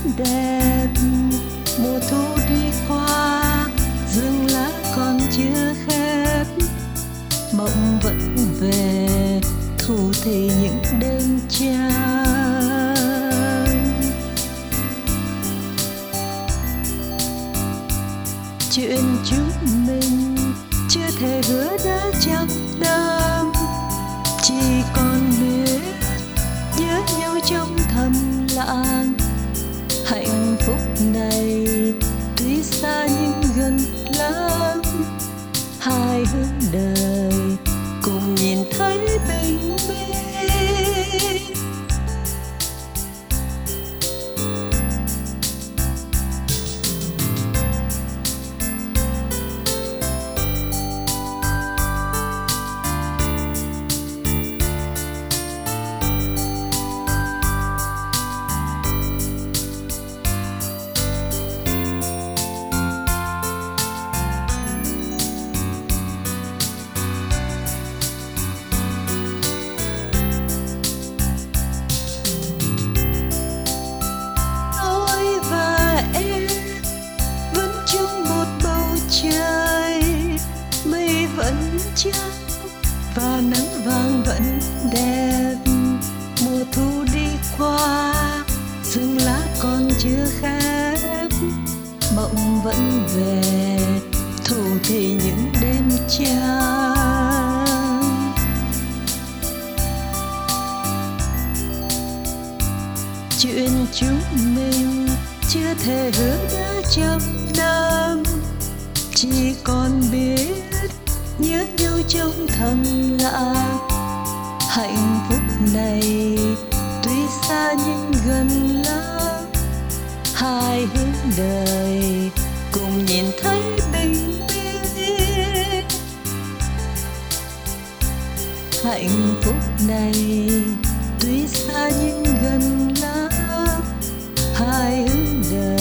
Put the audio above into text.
đẹp. Mùa thu đi qua, rừng lá còn chưa khép, mộng vẫn về thu thì những đêm trăng. Chuyện chúng mình chưa thể hứa đã trăm năm, chỉ còn biết nhớ nhau trong thầm lặng. Hạnh phúc này tuy xa nhưng gần lắm, hai hướng đời cùng nhìn thấy bình minh. Và nắng vàng vẫn đẹp. Mùa thu đi qua, rừng lá còn chưa khép, mộng vẫn về thu thì những đêm trăng. Chuyện chúng mình chưa thể hứa đã trăm năm, chỉ còn biết nhớ nhau trong thầm lặng. Hạnh phúc này tuy xa nhưng gần lắm, hai hướng đời cùng nhìn thấy bình minh. Hạnh phúc này tuy xa nhưng gần lắm, hai hướng đời